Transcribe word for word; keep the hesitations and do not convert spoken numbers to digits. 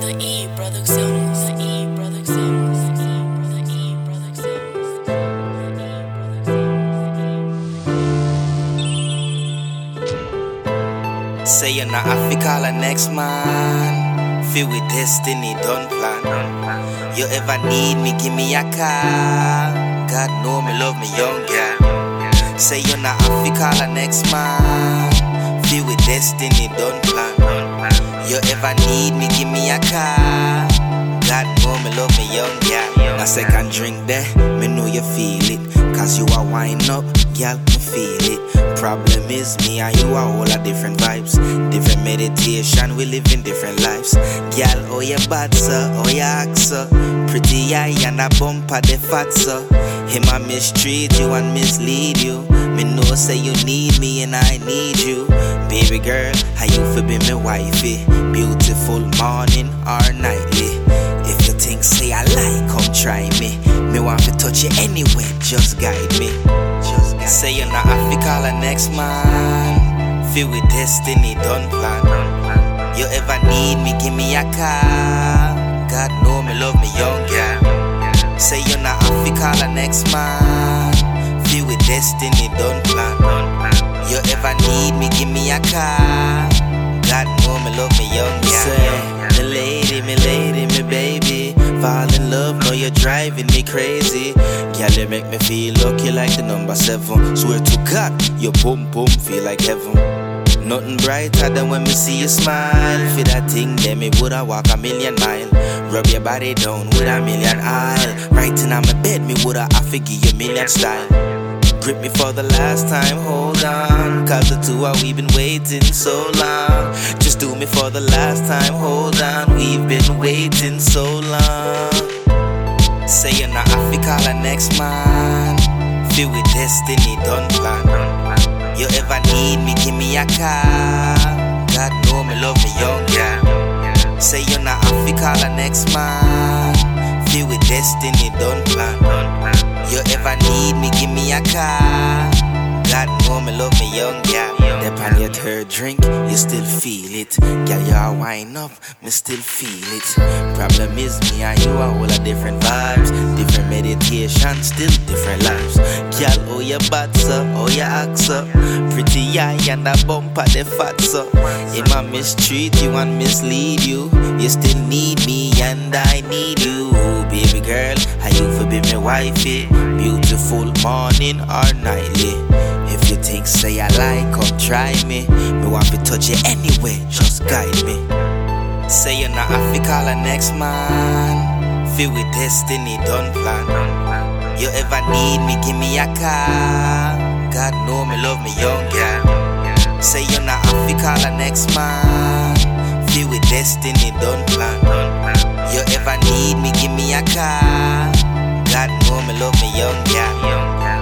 The E Producciones. The E Producciones. The E Producciones. Say you're not Africa, next man. Filled with destiny, don't plan. You ever need me, give me a call. God know me, love me young girl. Say you're not Africa, next man. Filled with destiny, don't plan. You ever need me, give me a call. God know me, love me young girl. A second drink there, me know you feel it. Cause you are wind up, girl, me feel it. Problem is me and you are all a different vibes. Different meditation, we live in different lives. Girl, oh you bad sir, oh you act sir. Pretty eye and a bumper the fat sir. Him a mistreat you and mislead you. Me know say you need me and I need you. Baby girl, how you for be me wifey? Beautiful morning or nightly. If you think say I like, come try me. Me want to touch you anyway, just guide me. Just guide say you're not Africa, next man. Filled with destiny, don't plan. You ever need me, give me a call. God know me, love me young girl. Say you're not Africa, next man. Filled with destiny, don't plan. You ever need me, give me a call. God know me, love me young girl. Say, me lady, me lady, me baby. Fall in love, know you're driving me crazy. Girl, you make me feel lucky like the number seven. Swear to God, your boom boom feel like heaven. Nothing brighter than when me see you smile. For that thing, then me woulda walk a million mile. Rub your body down with a million aisle. Right in on my bed, me woulda have to give you a million style. Grip me for the last time, hold on. Cause the two are we been waiting so long. Just do me for the last time, hold on. We've been waiting so long. Say you're not Africa, next man. Filled with destiny, don't plan. You ever need me, give me a call. God know me, love me young girl. Say you're not Africa, next man. Filled with destiny, don't plan. You ever need me, give me a call. God know me, love me young girl. Dep on your third drink, you still feel it. Girl, you all wine up, me still feel it. Problem is me and you are all a different vibes. Different meditation, still different lives. Girl, oh you bad sir, oh you act sir. Pretty eye and a bumper the fat sir. If I mistreat you and mislead you, you still need me and I need you. Baby girl, how you for be my wifey? Beautiful morning or nightly. If you think say I like, come try me. Me want to touch you anyway, just guide me. Say you're not Africa, next man. Filled with destiny, don't plan. You ever need me, give me a call. God know me, love me young girl. Say you're not Africa, next man. Filled with destiny, don't plan. You ever need me, give me a call. God know me, love me young girl.